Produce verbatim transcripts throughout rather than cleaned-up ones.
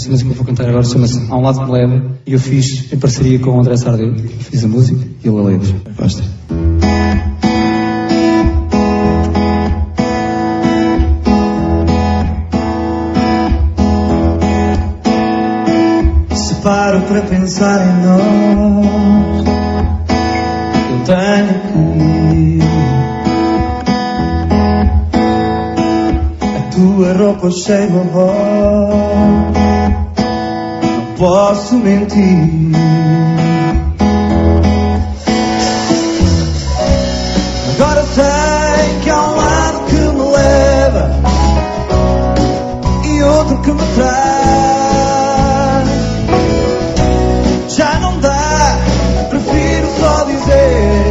Esta música que eu vou cantar agora chama-se Há um Lado que Me Leva e eu fiz em parceria com o André Sardeu. Fiz a música e ele a letra. Basta. Se paro para pensar em nós, eu tenho que ir. Tua roupa cheia de avó, não posso mentir. Agora sei que há um lado que me leva e outro que me traz. Já não dá, prefiro só dizer.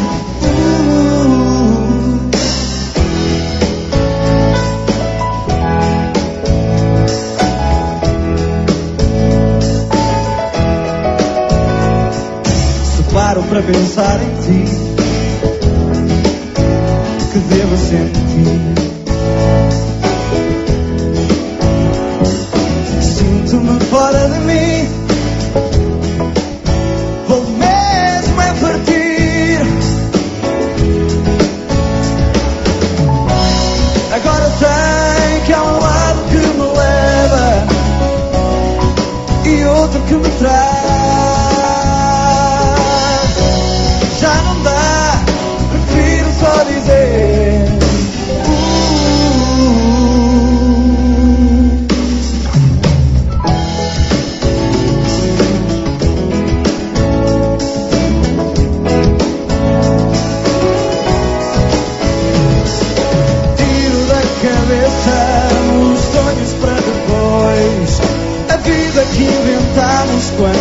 Paro para pensar em ti, que devo sentir. Sinto-me fora de mim, vou mesmo é partir. Agora sei que há um lado que me leva e outro que me traz. Só dizer uh, tiro da cabeça os sonhos para depois, a vida que inventamos quando